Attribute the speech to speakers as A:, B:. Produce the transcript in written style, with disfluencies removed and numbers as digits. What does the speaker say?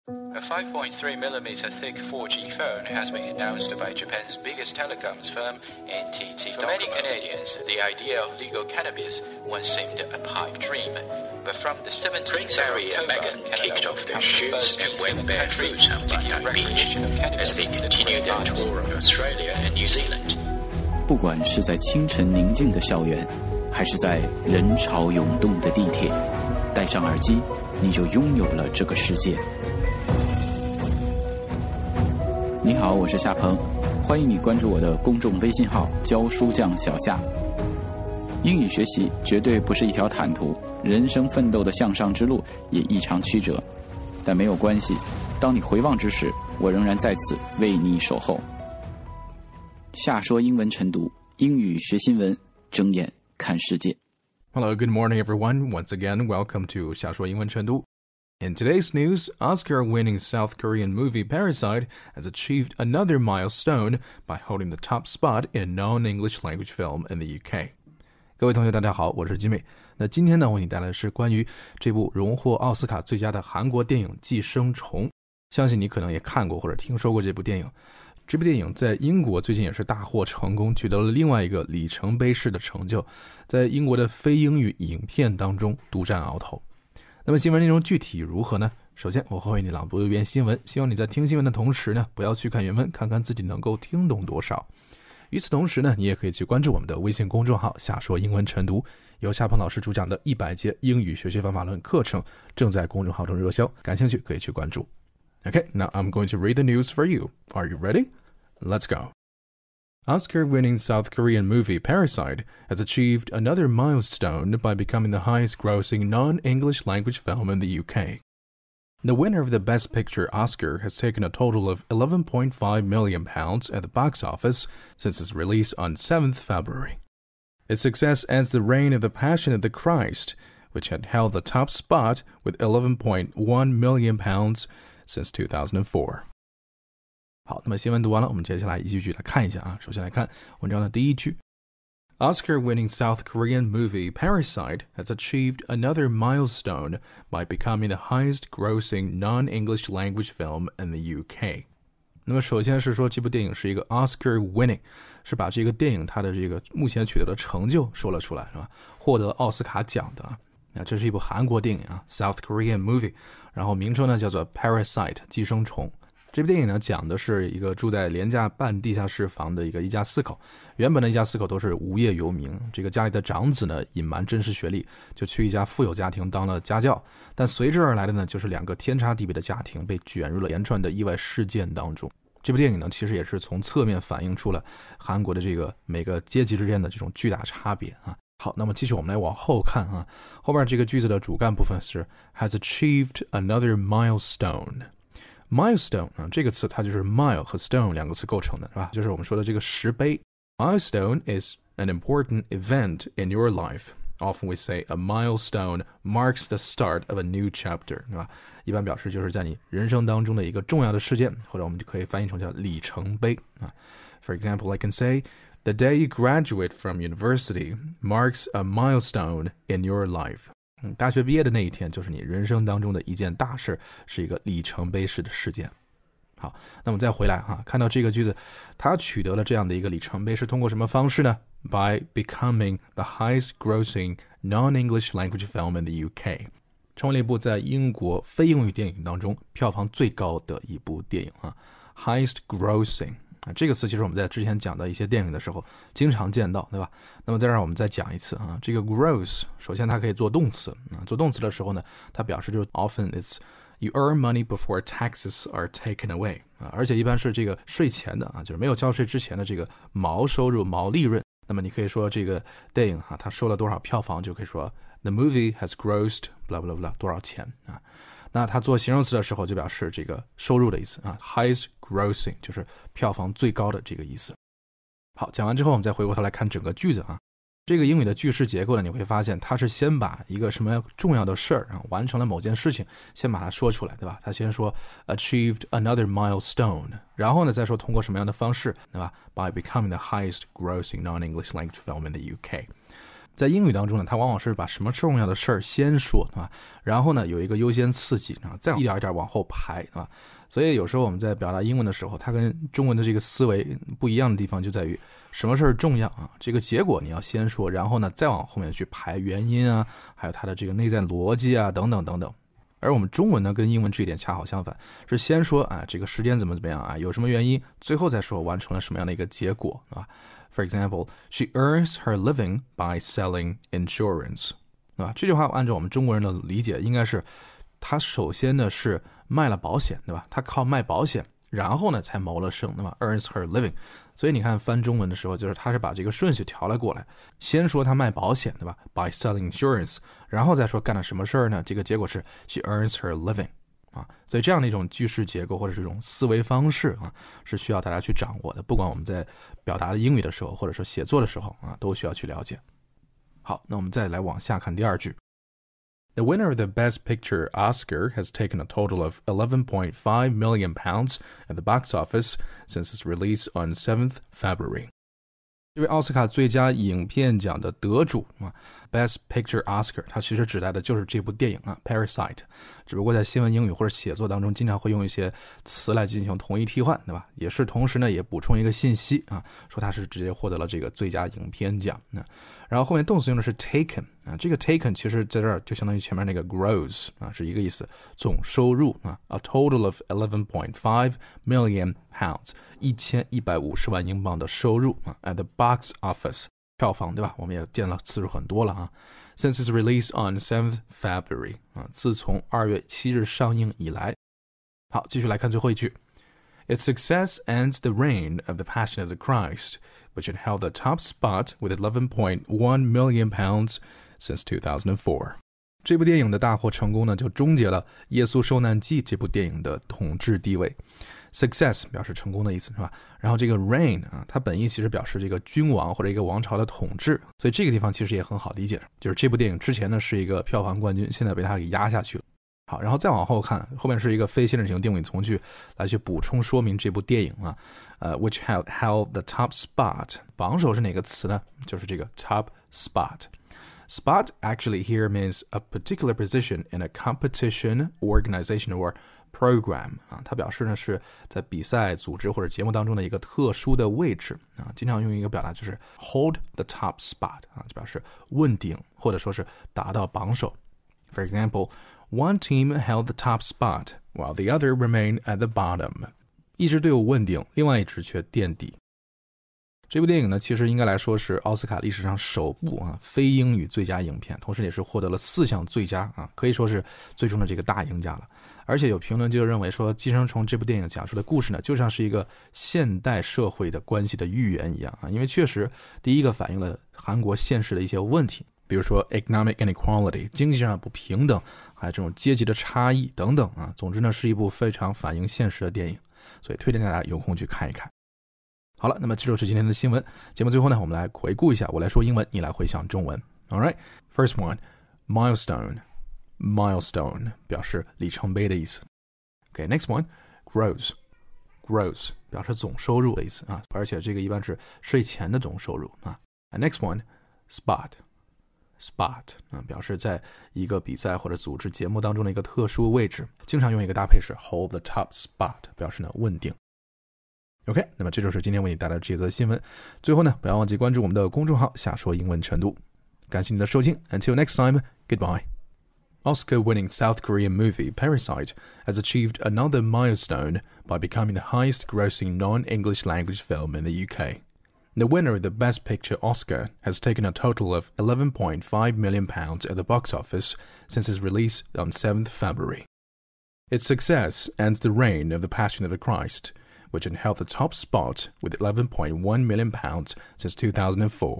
A: A 5.3mm thick 4G phone has been announced by Japan's biggest telecoms firm, NTT. For many Canadians, the idea of legal cannabis once seemed a pipe dream. But from the 17th
B: Prince Harry and Meghan kicked off their shoes and went barefoot on Bondi Beach as they continued their tour of Australia and New Zealand.
C: 不管是在清晨宁静的校园，还是在人潮涌动的地铁，戴上耳机，你就拥有了这个世界。你好，我是夏鹏，欢迎你关注我的公众微信号教书匠小夏。英语学习绝对不是一条坦途，人生奋斗的向上之路也异常曲折，但没有关系，当你回望之时，我仍然在此为你守候。夏说英文晨读，英语学新闻，睁眼看世界。
D: Hello, good morning everyone. Once again, welcome to 夏说英文晨读。In today's news, Oscar-winning South Korean movie Parasite has achieved another milestone by holding the top spot in non-English language film in the UK. 各位同学大家好，我是金美。那今天呢，为你带来的是关于这部荣获奥斯卡最佳的韩国电影《寄生虫》。相信你可能也看过或者听说过这部电影。这部电影在英国最近也是大获成功，取得了另外一个里程碑式的成就，在英国的非英语影片当中独占鳌头。那么新闻内容具体如何呢？首先我会为你朗读一遍新闻，希望你在听新闻的同时呢，不要去看原文，看看自己能够听懂多少。与此同时呢，你也可以去关注我们的微信公众号夏说英文晨读，由夏鹏老师主讲的100节英语学习方法论课程正在公众号中热销，感兴趣可以去关注。Okay, now I'm going to read the news for you. Are you ready? Let's go. Oscar-winning South Korean movie Parasite has achieved another milestone by becoming the highest-grossing non-English language film in the UK. The winner of the Best Picture Oscar has taken a total of £11.5 million at the box office since its release on 7th February. Its success ends the reign of The Passion of the Christ, which had held the top spot with £11.1 million since 2004. 好，那么新闻读完了，我们接下来一句句来看一下啊。首先来看文章的第一句。Oscar-winning South Korean movie Parasite has achieved another milestone by becoming the highest-grossing non-English language film in the UK. 那么首先是说这部电影是一个 Oscar-winning， 是把这个电影它的这个目前取得的成就说了出来，是吧？获得奥斯卡奖的。那这是一部韩国电影啊 ，South Korean movie， 然后名称呢叫做 Parasite 寄生虫。这部电影呢讲的是一个住在廉价半地下室房的一家四口，原本的一家四口都是无业游民，这个家里的长子呢隐瞒真实学历，就去一家富有家庭当了家教，但随之而来的呢就是两个天差地别的家庭被卷入了连串的意外事件当中。这部电影呢其实也是从侧面反映出了韩国的这个每个阶级之间的这种巨大差别啊。好，那么继续我们来往后看啊，后边这个句子的主干部分是 has achieved another milestone。milestone 啊，这个词它就是 mile 和 stone 两个词构成的，是吧？就是我们说的这个石碑。Milestone is an important event in your life. Often we say a milestone marks the start of a new chapter, 是吧？一般表示就是在你人生当中的一个重要的事件，或者我们就可以翻译成叫里程碑啊。For example, I can say, the day you graduate from university marks a milestone in your life.大学毕业的那一天就是你人生当中的一件大事，是一个里程碑式的事件。好，那么再回来哈，看到这个句子，它取得了这样的一个里程碑是通过什么方式呢？ By becoming the highest grossing non-English language film in the UK， 成为了一部在英国非英语电影当中票房最高的一部电影啊 ，highest grossing。这个词其实我们在之前讲的一些电影的时候经常见到，对吧？那么再让我们再讲一次啊，这个 gross 首先它可以做动词啊，做动词的时候呢，它表示就是 often it's you earn money before taxes are taken away 啊，而且一般是这个税前的啊，就是没有交税之前的这个毛收入、毛利润。那么你可以说这个电影它收了多少票房，就可以说 the movie has grossed blah blah blah 多少钱啊。那它做形容词的时候就表示这个收入的意思啊 highest grossing 就是票房最高的这个意思。好，讲完之后我们再回过头来看整个句子啊。这个英语的句式结构呢，你会发现它是先把一个什么重要的事儿啊，完成了某件事情，先把它说出来，对吧？它先说 achieved another milestone， 然后呢再说通过什么样的方式，对吧？ By becoming the highest grossing non-English language film in the UK。 在英语当中呢，它往往是把什么重要的事儿先说啊，然后呢有一个优先次序啊，再一点一点往后排啊。所以有时候我们在表达英文的时候，它跟中文的这个思维不一样的地方就在于什么事儿重要啊，这个结果你要先说，然后呢再往后面去排原因啊，还有它的这个内在逻辑啊等等等等。而我们中文呢跟英文这一点恰好相反，是先说啊这个时间怎么样啊，有什么原因，最后再说完成了什么样的一个结果啊。For example, she earns her living by selling insurance. 对吧？这句话按照我们中国人的理解，应该是她首先呢是卖了保险，对吧？她靠卖保险，然后呢才谋了生，对吧 ？Earns her living. 所以你看翻中文的时候，就是他是把这个顺序调了过来，先说他卖保险，对吧 ？By selling insurance， 然后再说干了什么事儿呢？这个结果是 she earns her living。啊，所以这样的一种句式结构或者这种思维方式啊，是需要大家去掌握的。不管我们在表达英语的时候，或者说写作的时候啊，都需要去了解。好，那我们再来往下看第二句。The winner of the Best Picture Oscar has taken a total of £11.5 million at the box office since its release on 7th February. 这位奥斯卡最佳影片奖的得主啊 ，Best Picture Oscar， 它其实指代的就是这部电影啊 ，Parasite。只不过在新闻英语或者写作当中，经常会用一些词来进行同义替换，对吧？也是同时呢，也补充一个信息啊，说它是直接获得了这个最佳影片奖。然后后面动词用的是 taken 啊，这个 taken 其实在这儿就相当于前面那个 gross 啊，是一个意思，总收入啊 ，a total of £11.5 million 1150万英镑的收入啊 ，at the box office 票房对吧？我们也见了次数很多了啊。Since its release on 7th February 啊，自从2月7日上映以来。好，继续来看最后一句。Its success ends the reign of the Passion of the Christ, which had held the top spot with £11.1 million since 2004. 这部电影的大获成功呢，就终结了《耶稣受难记》这部电影的统治地位。Success 表示成功的意思是吧？然后这个 reign 啊，它本意其实表示这个君王或者一个王朝的统治，所以这个地方其实也很好理解，就是这部电影之前呢是一个票房冠军，现在被它给压下去了。好，然后再往后看，后面是一个非限制型定语从句来去补充说明这部电影啊，which held the top spot。榜首是哪个词呢？就是这个 top spot。Spot actually here means a particular position in a competition, organization, or program 啊，它表示呢是在比赛、组织或者节目当中的一个特殊的位置啊，经常用一个表达就是 hold the top spot 啊，就表示问鼎或者说是达到榜首。For example, one team held the top spot, while the other remained at the bottom. 一支队伍问鼎，另外一支却垫底。这部电影呢，其实应该来说是奥斯卡历史上首部啊非英语最佳影片，同时也是获得了4项最佳啊，可以说是最终的这个大赢家了。而且有评论就认为说，《寄生虫》这部电影讲述的故事呢，就像是一个现代社会的关系的预言一样啊，因为确实第一个反映了韩国现实的一些问题，比如说 economic inequality 经济上的不平等，还有这种阶级的差异等等啊。总之呢，是一部非常反映现实的电影，所以推荐大家有空去看一看。好了，那么这就是今天的新闻。节目最后呢，我们来回顾一下，我来说英文，你来回想中文。All right, first one, milestone 表示里程碑的意思。Okay, next one, gross 表示总收入的意思啊，而且这个一般是税前的总收入啊。Next one, spot 啊，表示在一个比赛或者组织节目当中的一个特殊位置，经常用一个搭配是 hold the top spot， 表示呢问鼎。OK， 那么这就是今天为你带来的这则新闻。最后呢，不要忘记关注我们的公众号“瞎说英文晨读”。感谢你的收听 ，Until next time, goodbye. Oscar-winning South Korean movie Parasite has achieved another milestone by becoming the highest-grossing non-English language film in the UK. The winner of the Best Picture Oscar has taken a total of £11.5 million at the box office since its release on 7th February. Its success ends the reign of the Passion of the Christ, which had held the top spot with £11.1 million since 2004.